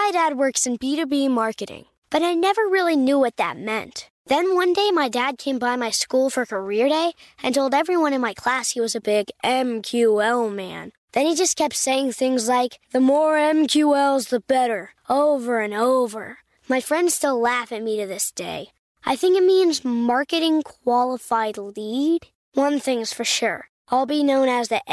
My dad works in B2B marketing, but I never really knew what that meant. Then one day my dad came by my school for career day and told everyone in my class he was a big MQL man. Then he just kept saying things like, the more MQLs, the better, over and over. My friends still laugh at me to this day. I think it means marketing qualified lead. One thing's for sure, I'll be known as the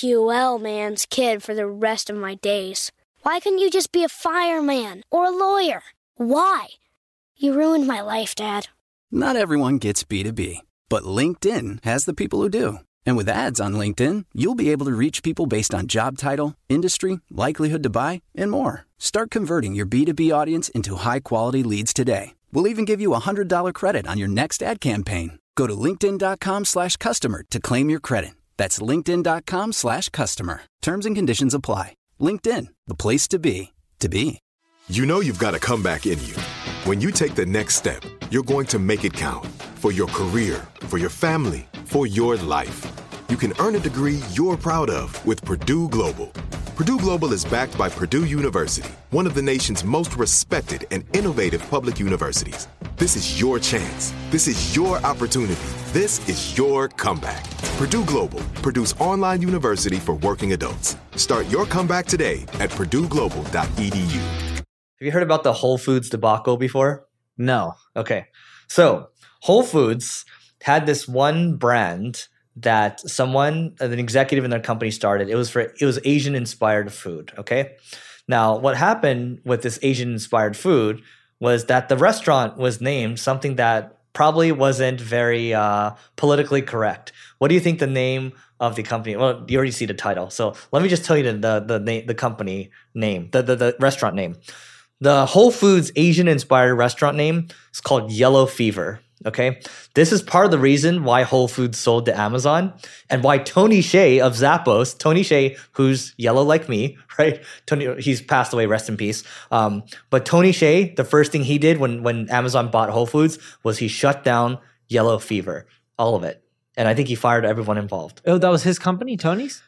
MQL man's kid for the rest of my days. Why couldn't you just be a fireman or a lawyer? Why? You ruined my life, Dad. Not everyone gets B2B, but LinkedIn has the people who do. And with ads on LinkedIn, you'll be able to reach people based on job title, industry, likelihood to buy, and more. Start converting your B2B audience into high-quality leads today. We'll even give you a $100 credit on your next ad campaign. Go to linkedin.com/customer to claim your credit. That's linkedin.com/customer. Terms and conditions apply. LinkedIn, the place to be, to be. You know you've got a comeback in you. When you take the next step, you're going to make it count. For your career, for your family, for your life. You can earn a degree you're proud of with Purdue Global. Purdue Global is backed by Purdue University, one of the nation's most respected and innovative public universities. This is your chance. This is your opportunity. This is your comeback. Purdue Global, Purdue's online university for working adults. Start your comeback today at purdueglobal.edu. Have you heard about the Whole Foods debacle before? No. Okay. So Whole Foods had this one brand that an executive in their company started. It was Asian inspired food. Okay. Now, what happened with this Asian inspired food was that the restaurant was named something that probably wasn't very politically correct. What do you think the name of the company? Well, you already see the title. So let me just tell you the company name, the restaurant name. The Whole Foods Asian inspired restaurant name is called Yellow Fever. Okay. This is part of the reason why Whole Foods sold to Amazon and why Tony Hsieh of Zappos, Tony Hsieh, who's yellow like me, right? He's passed away, rest in peace. But Tony Hsieh, the first thing he did when Amazon bought Whole Foods was he shut down Yellow Fever, all of it. And I think he fired everyone involved. Oh, that was his company, Tony's?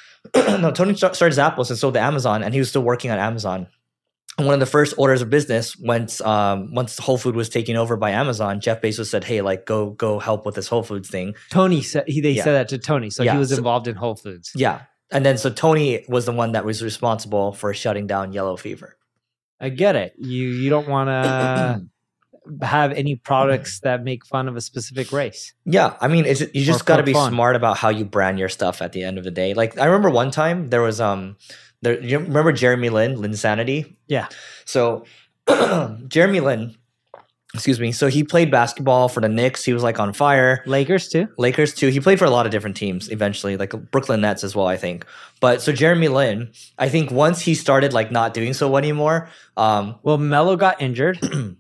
No, Tony started Zappos and sold to Amazon, and he was still working on Amazon. And one of the first orders of business once Whole Food was taken over by Amazon, Jeff Bezos said, "Hey, like go help with this Whole Foods thing." Tony said they said that to Tony, so he was involved in Whole Foods. Yeah, and then so Tony was the one that was responsible for shutting down Yellow Fever. I get it. You don't want to have any products that make fun of a specific race. Yeah, I mean, you just got to be smart about how you brand your stuff. At the end of the day, like I remember one time there was you remember Jeremy Lin, Linsanity? Yeah. So Jeremy Lin, excuse me. So he played basketball for the Knicks. He was like on fire. Lakers too. He played for a lot of different teams eventually, like Brooklyn Nets as well, I think. But so Jeremy Lin, I think once he started like not doing so well anymore. Well, Melo got injured.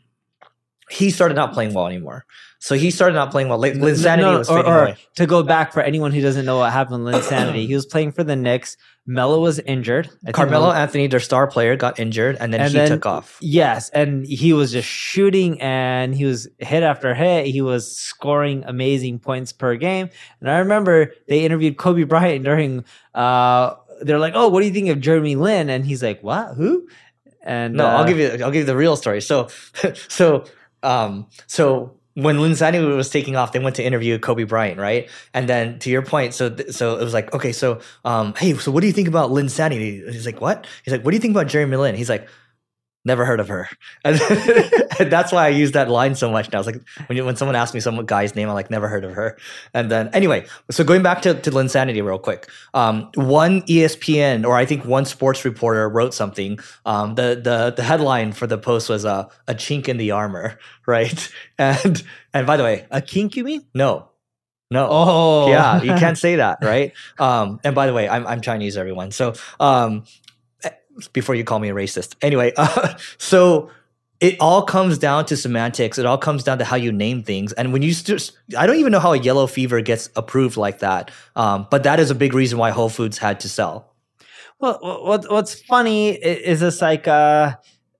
He started not playing well anymore. So he started not playing well. Like Linsanity was fading away. To go back for anyone who doesn't know what happened with Linsanity, he was playing for the Knicks. Melo was injured. Carmelo Anthony, their star player, got injured, and then he took off. Yes, and he was just shooting, and he was hit after hit. He was scoring amazing points per game. And I remember they interviewed Kobe Bryant during. They're like, "Oh, what do you think of Jeremy Lin?" And he's like, "What? Who?" And no, I'll give you the real story. So when Linsanity was taking off, they went to interview Kobe Bryant, right? And then to your point, so it was like, okay, so hey, so what do you think about Linsanity? He's like, what? He's like, what do you think about Jeremy Lin? He's like, never heard of her. And that's why I use that line so much now. It's like when someone asks me some guy's name, I'm like, never heard of her. And then anyway, so going back to Linsanity real quick. One ESPN, or I think one sports reporter wrote something. The headline for the post was a chink in the armor, right? And by the way, a kink, you mean? No. Oh, yeah, you can't say that, right? And by the way, I'm Chinese, everyone. So before you call me a racist. Anyway, so it all comes down to semantics. It all comes down to how you name things. And when you I don't even know how a Yellow Fever gets approved like that. But that is a big reason why Whole Foods had to sell. Well, what's funny is it's like, I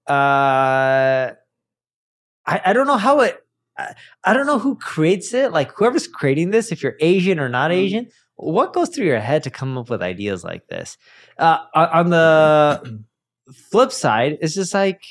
don't know how I don't know who creates it. Like whoever's creating this, if you're Asian or not Asian, what goes through your head to come up with ideas like this? On the flip side, it's just like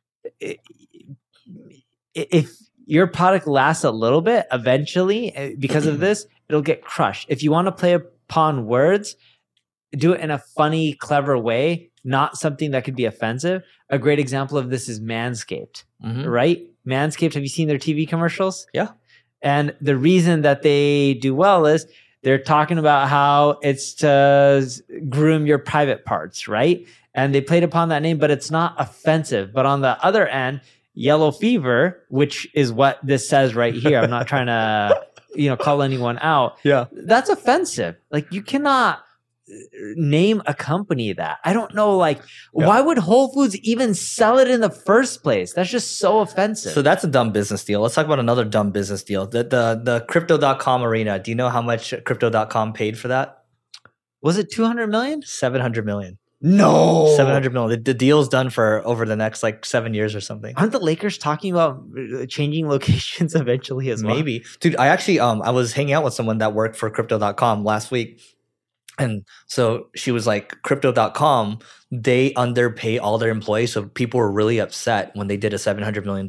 if your product lasts a little bit, eventually, because of this, it'll get crushed. If you want to play upon words, do it in a funny, clever way, not something that could be offensive. A great example of this is Manscaped, right? Manscaped, have you seen their TV commercials? Yeah. And the reason that they do well is they're talking about how it's to groom your private parts, right? And they played upon that name, but it's not offensive. But on the other end, yellow fever, which is what this says right here. I'm not trying to, call anyone out. Yeah. That's offensive. Like, you cannot name a company that. I don't know, why would Whole Foods even sell it in the first place? That's just so offensive. So that's a dumb business deal. Let's talk about another dumb business deal. The Crypto.com arena. Do you know how much Crypto.com paid for that? Was it 200 million? 700 million. No. 700 million. The deal's done for over the next 7 years or something. Aren't the Lakers talking about changing locations eventually as well? Maybe. Dude, I actually I was hanging out with someone that worked for Crypto.com last week. And so she was like, Crypto.com, they underpay all their employees. So people were really upset when they did a $700 million,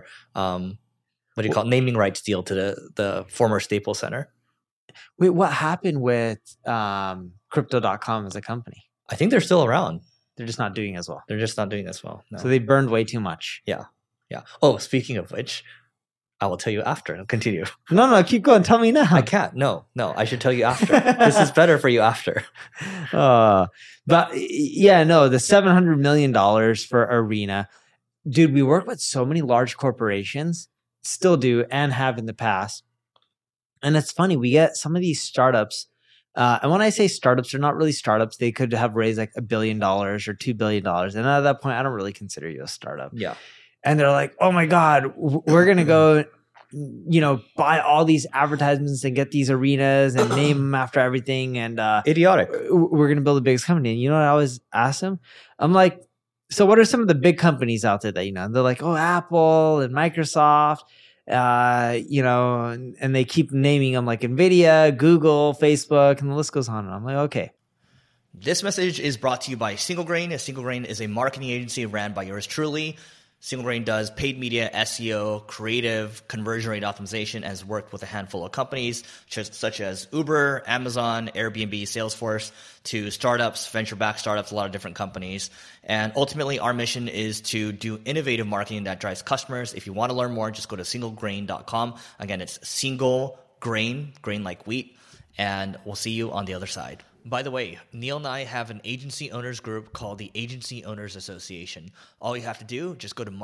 naming rights deal to the former Staples Center. Wait, what happened with Crypto.com as a company? I think they're still around. They're just not doing as well. They're just not doing as well. No. So they burned way too much. Yeah. Yeah. Oh, speaking of which, I will tell you after. I'll continue. No, keep going. Tell me now. I can't. No. I should tell you after. This is better for you after. But yeah, no, the $700 million for Arena. Dude, we work with so many large corporations, still do, and have in the past. And it's funny, we get some of these startups. And when I say startups, they're not really startups. They could have raised $1 billion or $2 billion. And at that point, I don't really consider you a startup. Yeah. And they're like, oh my God, we're going to go, buy all these advertisements and get these arenas and name them after everything. And idiotic. We're going to build the biggest company. And you know what I always ask them? I'm like, so what are some of the big companies out there that, they're like, oh, Apple and Microsoft, and they keep naming them like NVIDIA, Google, Facebook, and the list goes on. And I'm like, okay. This message is brought to you by Single Grain. Single Grain is a marketing agency ran by yours truly. Single Grain does paid media, SEO, creative, conversion rate optimization, and has worked with a handful of companies such as Uber, Amazon, Airbnb, Salesforce, to startups, venture-backed startups, a lot of different companies. And ultimately, our mission is to do innovative marketing that drives customers. If you want to learn more, just go to singlegrain.com. Again, it's single grain like wheat, and we'll see you on the other side. By the way, Neil and I have an agency owners group called the Agency Owners Association. All you have to do, just go to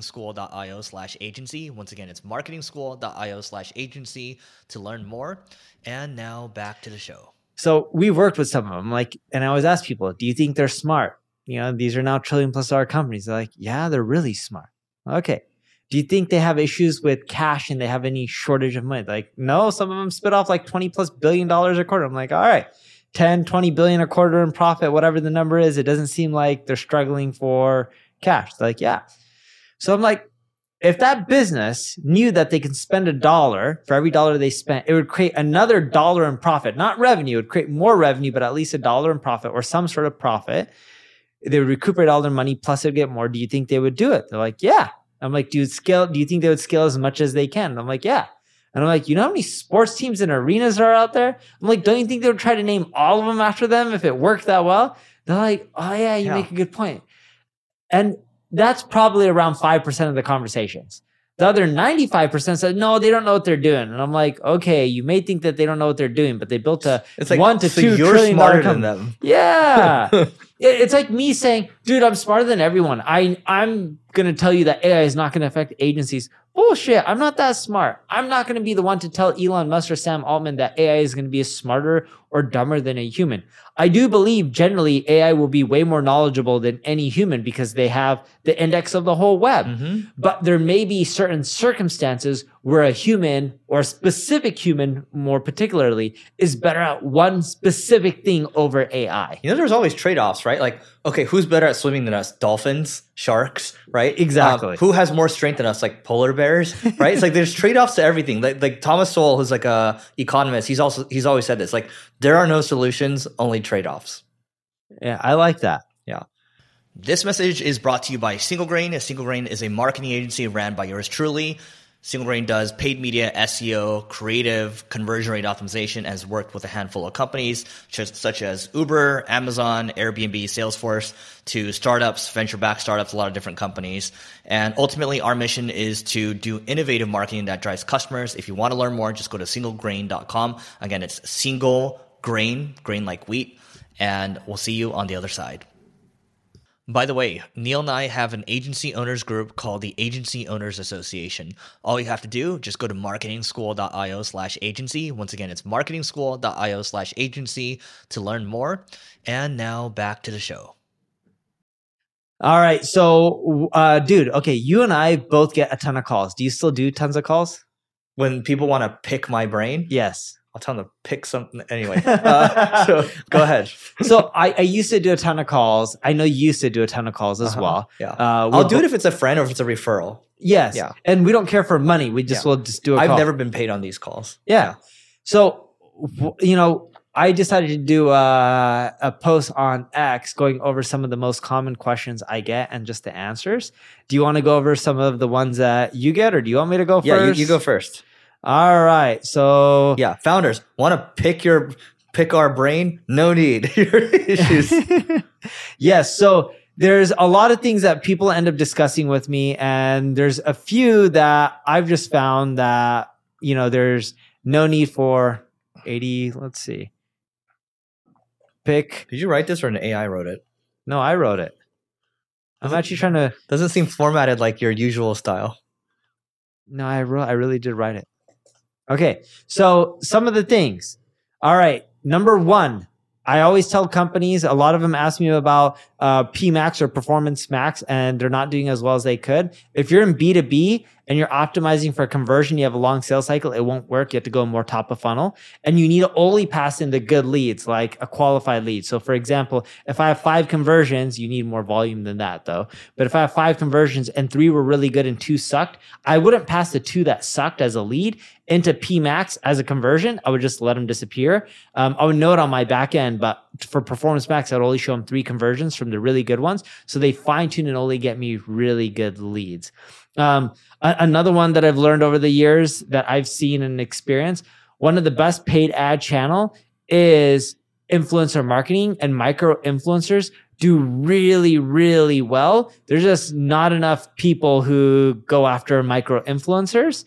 marketingschool.io/agency. Once again, it's marketingschool.io/agency to learn more. And now back to the show. So we've worked with some of them, and I always ask people, do you think they're smart? These are now $1 trillion+ companies. They're like, yeah, they're really smart. Okay. Do you think they have issues with cash and they have any shortage of money? Like, no, some of them spit off $20+ billion a quarter. I'm like, all right. 10, 20 billion a quarter in profit, whatever the number is, it doesn't seem like they're struggling for cash. They're like, yeah. So I'm like, if that business knew that they can spend $1 for every dollar they spent, it would create another $1 in profit, not revenue. It would create more revenue, but at least $1 in profit or some sort of profit. They would recuperate all their money, plus they'd get more. Do you think they would do it? They're like, yeah. I'm like, do you think they would scale as much as they can? And I'm like, yeah. And I'm like, you know how many sports teams and arenas are out there? I'm like, don't you think they would try to name all of them after them if it worked that well? They're like, oh yeah, you make a good point. And that's probably around 5% of the conversations. The other 95% said, no, they don't know what they're doing. And I'm like, okay, you may think that they don't know what they're doing, but they built a $1 to $2 trillion company. Them. Yeah. It's like me saying, dude, I'm smarter than everyone. I'm going to tell you that AI is not going to affect agencies. Bullshit. I'm not that smart. I'm not going to be the one to tell Elon Musk or Sam Altman that AI is going to be smarter or dumber than a human. I do believe generally AI will be way more knowledgeable than any human because they have the index of the whole web. Mm-hmm. But there may be certain circumstances where a human or a specific human more particularly is better at one specific thing over AI. There's always trade-offs, right? Like, okay, who's better at swimming than us? Dolphins, sharks, right? Exactly. Who has more strength than us? Like polar bears, right? It's like there's trade-offs to everything. Like Thomas Sowell, who's like a economist, he's always said this. Like, there are no solutions, only trade-offs. Yeah, I like that. Yeah. This message is brought to you by Single Grain. Single Grain is a marketing agency ran by yours truly. Single Grain does paid media, SEO, creative, conversion rate optimization, and has worked with a handful of companies such as Uber, Amazon, Airbnb, Salesforce, to startups, venture-backed startups, a lot of different companies. And ultimately, our mission is to do innovative marketing that drives customers. If you want to learn more, just go to singlegrain.com. Again, it's single grain, grain like wheat, and we'll see you on the other side. By the way, Neil and I have an agency owners group called the Agency Owners Association. All you have to do, just go to marketingschool.io/agency. Once again, it's marketingschool.io/agency to learn more. And now back to the show. All right. So, dude, okay, you and I both get a ton of calls. Do you still do tons of calls? When people want to pick my brain? Yes. I'll tell them to pick something. Anyway, so go ahead. So I used to do a ton of calls. I know you used to do a ton of calls as well. Yeah. I'll do it if it's a friend or if it's a referral. Yes. Yeah. And we don't care for money. We just will just do a call. I've never been paid on these calls. Yeah. So, I decided to do a post on X going over some of the most common questions I get and just the answers. Do you want to go over some of the ones that you get, or do you want me to go first? Yeah, you go first. All right. So yeah, founders want to pick our brain. No need. Your issues. Yes. So there's a lot of things that people end up discussing with me, and there's a few that I've just found that there's no need for 80. Let's see. Pick. Did you write this or an AI wrote it? No, I wrote it. I'm actually trying to. Doesn't seem formatted like your usual style. No, I really did write it. Okay, so some of the things. All right, number one, I always tell companies, a lot of them ask me about PMax or Performance Max, and they're not doing as well as they could. If you're in B2B and you're optimizing for conversion, you have a long sales cycle, it won't work. You have to go more top of funnel. And you need to only pass into good leads, like a qualified lead. So for example, if I have 5 conversions, you need more volume than that though. But if I have 5 conversions and 3 were really good and 2 sucked, I wouldn't pass the 2 that sucked as a lead into PMax as a conversion. I would just let them disappear. I would know it on my back end, but for Performance Max, I'd only show them 3 conversions from the really good ones. So they fine tune and only get me really good leads. Another one that I've learned over the years that I've seen and experienced, one of the best paid ad channel is influencer marketing, and micro influencers do really, really well. There's just not enough people who go after micro influencers.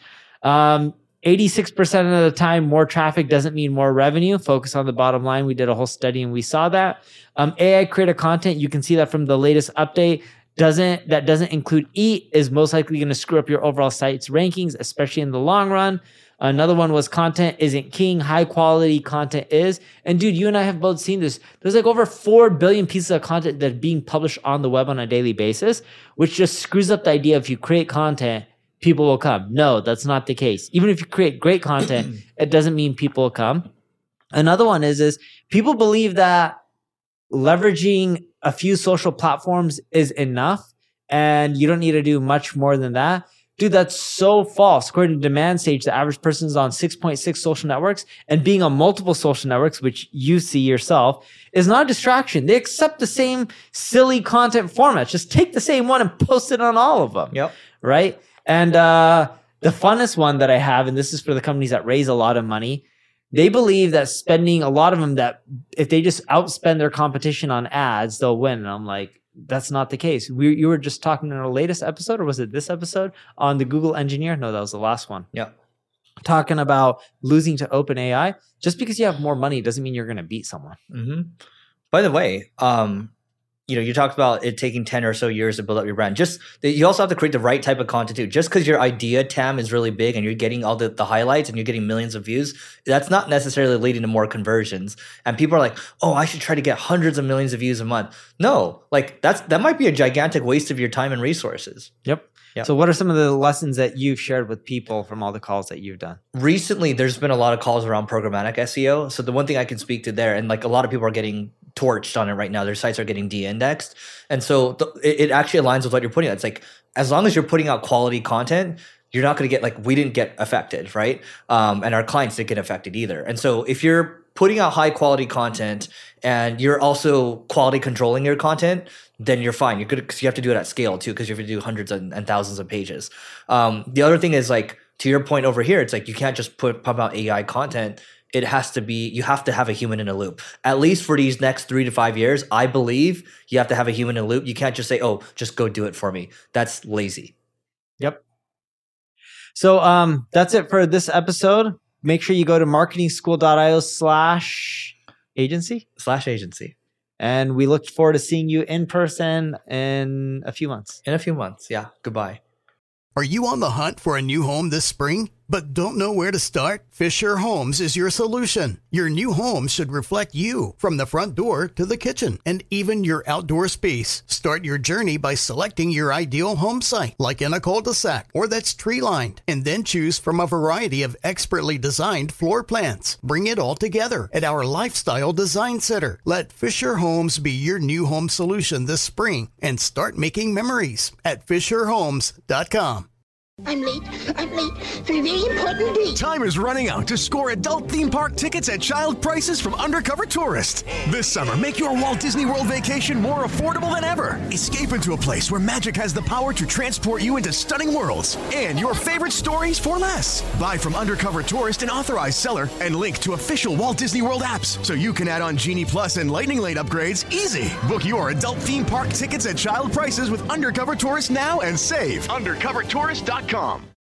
86% of the time, more traffic doesn't mean more revenue. Focus on the bottom line. We did a whole study and we saw that. AI creator content, you can see that from the latest update. That doesn't include EAT, is most likely going to screw up your overall site's rankings, especially in the long run. Another one was content isn't king. High quality content is. And dude, you and I have both seen this. There's like over 4 billion pieces of content that are being published on the web on a daily basis, which just screws up the idea if you create content, people will come. No, that's not the case. Even if you create great content, it doesn't mean people will come. Another one is people believe that leveraging a few social platforms is enough and you don't need to do much more than that. Dude, that's so false. According to DemandStage, the average person is on 6.6 social networks, and being on multiple social networks, which you see yourself, is not a distraction. They accept the same silly content formats. Just take the same one and post it on all of them. Yep. Right? And the funnest one that I have, and this is for the companies that raise a lot of money, they believe that spending a lot of them, that if they just outspend their competition on ads, they'll win. And I'm like, that's not the case. You were just talking in our latest episode, or was it this episode, on the Google engineer? No, that was the last one. Yeah. Talking about losing to OpenAI. Just because you have more money doesn't mean you're going to beat someone. Mm-hmm. By the way, you talked about it taking 10 or so years to build up your brand. You also have to create the right type of content too. Just because your idea TAM is really big and you're getting all the highlights and you're getting millions of views, that's not necessarily leading to more conversions. And people are like, oh, I should try to get hundreds of millions of views a month. No, like that might be a gigantic waste of your time and resources. Yep. So what are some of the lessons that you've shared with people from all the calls that you've done? Recently, there's been a lot of calls around programmatic SEO. So the one thing I can speak to there, and like a lot of people are getting torched on it right now, their sites are getting de-indexed. And so it actually aligns with what you're putting out. It's like, as long as you're putting out quality content, you're not going to get, like, we didn't get affected, right? And our clients didn't get affected either. And so if you're putting out high quality content and you're also quality controlling your content, then you're fine. You're good because you have to do it at scale too, because you have to do hundreds and thousands of pages. The other thing is like, to your point over here, it's like you can't just pump out AI content. It has to be, you have to have a human in a loop. At least for these next 3 to 5 years, I believe you have to have a human in a loop. You can't just say, oh, just go do it for me. That's lazy. Yep. So that's it for this episode. Make sure you go to marketingschool.io/agency. And we look forward to seeing you in person in a few months. Yeah. Goodbye. Are you on the hunt for a new home this spring, but don't know where to start? Fisher Homes is your solution. Your new home should reflect you, from the front door to the kitchen, and even your outdoor space. Start your journey by selecting your ideal home site, like in a cul-de-sac or that's tree-lined, and then choose from a variety of expertly designed floor plans. Bring it all together at our Lifestyle Design Center. Let Fisher Homes be your new home solution this spring and start making memories at FisherHomes.com. I'm late for a very important date. Time is running out to score adult theme park tickets at child prices from Undercover Tourist. This summer, make your Walt Disney World vacation more affordable than ever. Escape into a place where magic has the power to transport you into stunning worlds and your favorite stories for less. Buy from Undercover Tourist, an authorized seller, and link to official Walt Disney World apps so you can add on Genie Plus and Lightning Lane upgrades easy. Book your adult theme park tickets at child prices with Undercover Tourist now and save. UndercoverTourist.com.